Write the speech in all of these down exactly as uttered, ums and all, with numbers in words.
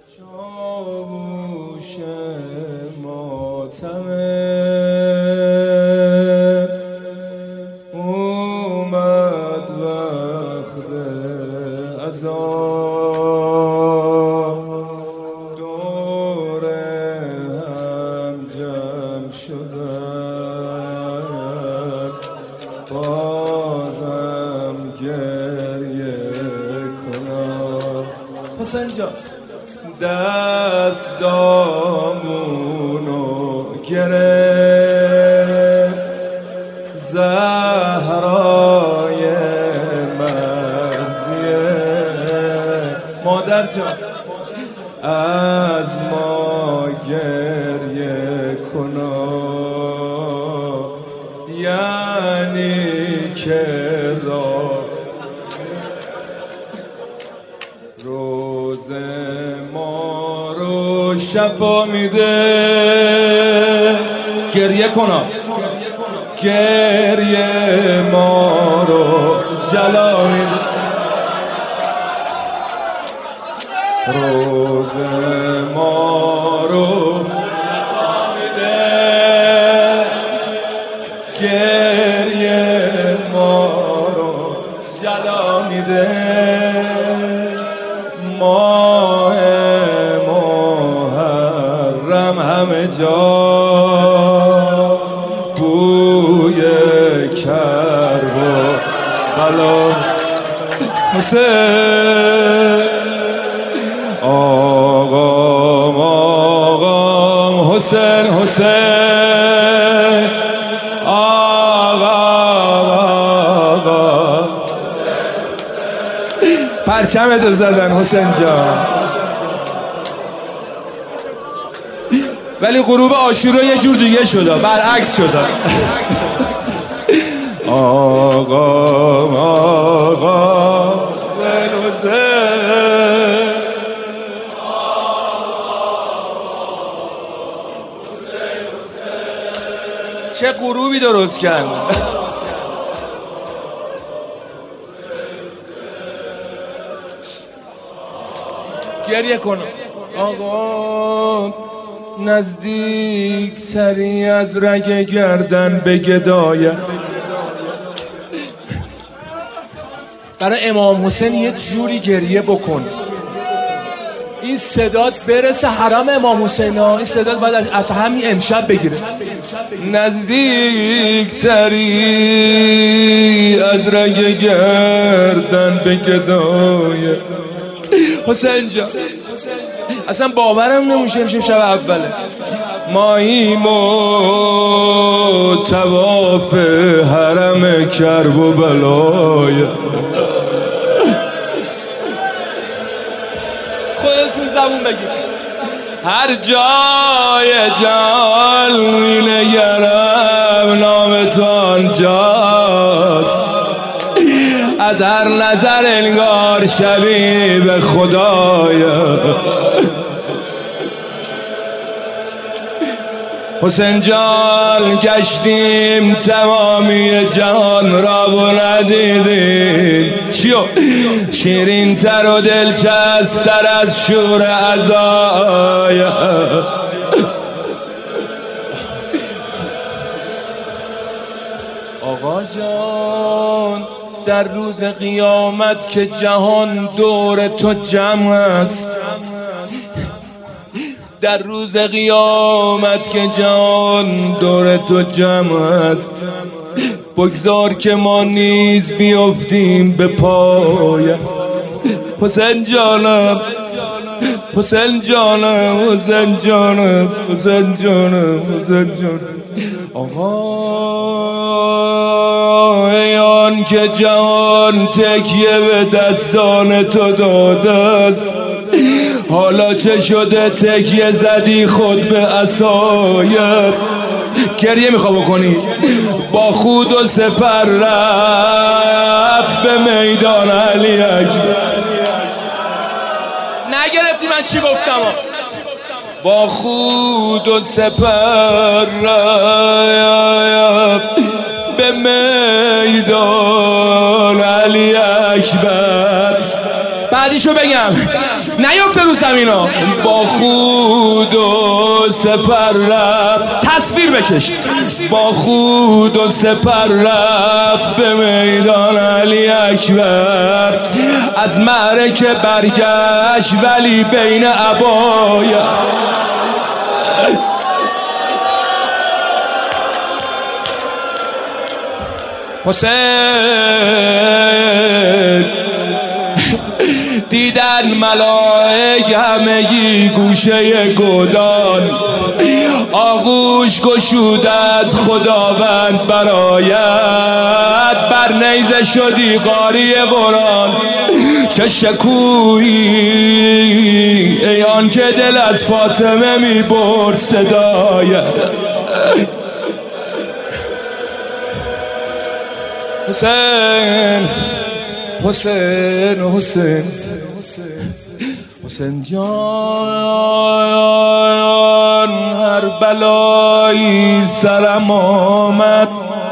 چاووش ماتمه اومد وقت عزا دور هم جمع شدن بازم گریه کنم. حسین جان دستامونو گرفت زهرای مرزیه مادر جان از ما گریه کنا یعنی که را روز ما رو شفا میده. گریه کنا گریه ما رو جلا میده. روز ما رو شفا میده. گریه ما رو جلا میده. ماه محرم همه جا بوی کرب و بلا. حسین آقام آقام حسین حسین آقام آقام پرچمتو زدن حسین جان. ولی غروب عاشورا یه جور دیگه شده، برعکس شده. آقام آقام حسین حسین چه غروبی درست کرد. گریه کن آقا نزدیک تری از رگ گردن به گدایت. برای امام حسین یه جوری گریه بکن این صدات برسه حرم امام حسین ها. این صدات باید از همین امشب بگیره. نزدیک تری از رگ گردن به گدایت. حسین جان اصلا باورم نمیشه امشب شب اوله. ماییم و طواف حرم کرب و بلای. خودتون زبون بگید. هر جای جان می‌نگرم نام تو آنجاست. از هر نظر انگار شبیه به خدایا. حسین جان گشتیم تمامی جهان را و ندیدیم چیو شیرین تر و دلچسب تر از شور عزایا. آقا جان در روز قیامت که جهان دور تو جمع است. در روز قیامت که جهان دور تو جمع است. بگذار که ما نیز بیفتیم به پایت. حسین جانم حسین جانم حسین جانم حسین جانم حسین جانم. آقا ایان که جهان تکیه به دستان تو داده است. حالا چه شده تکیه زدی خود به عصایت. گریه میخوا بکنی. با خود و سپر رفت به میدان علی اکبر. نگرفتی من چی گفتم؟ با خود و سپر رفت به میدان علی اکبر. بعدیشو بگم نیفته رو زمینا. با خود و سپر رفت، تصویر بکش، با خود و سپر رفت به میدان علی اکبر. از معرکه برگشت ولی بین عبایا. حسین دیدن ملائک همگی گوشه گودان، آغوش گشود از خداوند برایت. بر نیزه شدی قاری قرآن، چه شکویی ای آن که دل از فاطمه می برد صدایت. حسین حسین حسین حسین جان، هر بلایی سرم آمد،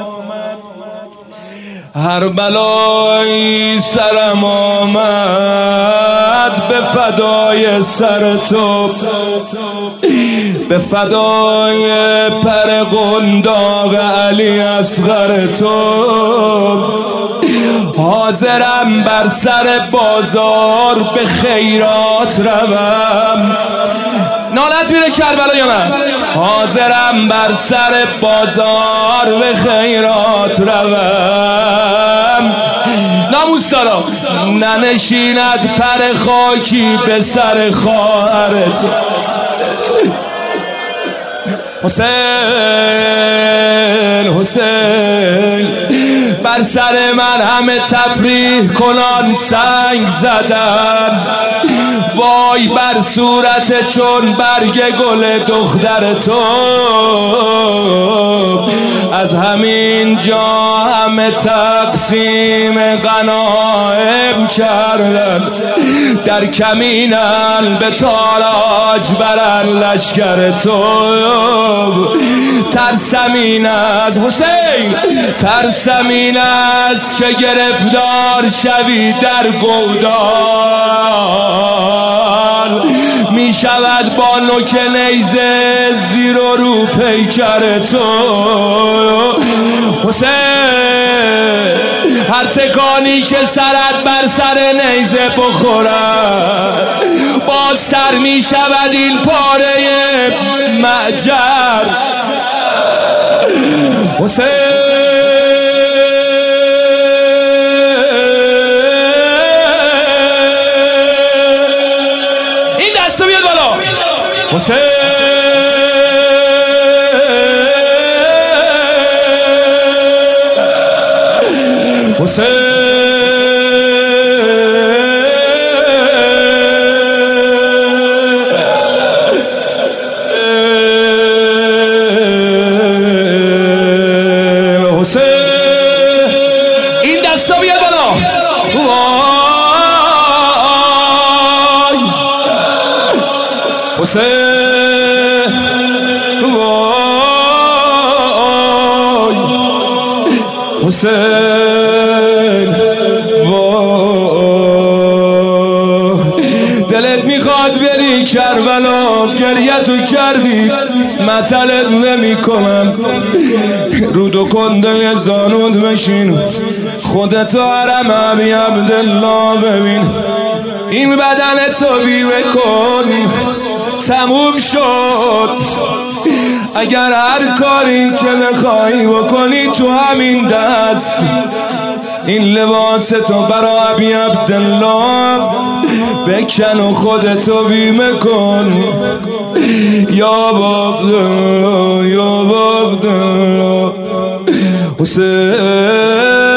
هر بلایی سرم آمد به فدای سر تو، به فدای پر قنداق علی اصغر تو. حاضرم بر سر بازار به خیرات روم. نالت میره کربلا یا نه؟ حاضرم بر سر بازار به خیرات روم. ناموس دارم ننشیند پر خاکی به سر خواهرت. حسین حسین بر سر من همه تفریح کنان سنگ زدن، وای بر صورت چون برگ گل دختر تو. از همین جا همه تقسیم غنایم کردن، در کمینن به تاراج برن لشکر تو. ترسمین از حسین، ترسمین از که گرفتار شوی در گودال، می شود با نوک نیزه زیر و رو پیکر تو. حسین هر تکانی که سرت بر سر نیزه بخورد، بازتر می شود این پاره معجر. حسین این دستو بیاد بالا. حسین حسین این دستا بیاد بالا. حسین وای حسین وای، دلت میخواد بری کربلا، گریتو کردی مطلت نمی کنم. رودو کنده زانود بشین، خودتو حرم ابی عبدالله ببین. این بدنتو بیوه کن، تموم شد. اگر هر کاری که بخوای بکنی تو همین دست، این لباس تو برا ابی عبدالله بکن و خودتو بیمه کن. یا عبدالله یا عبدالله. حسین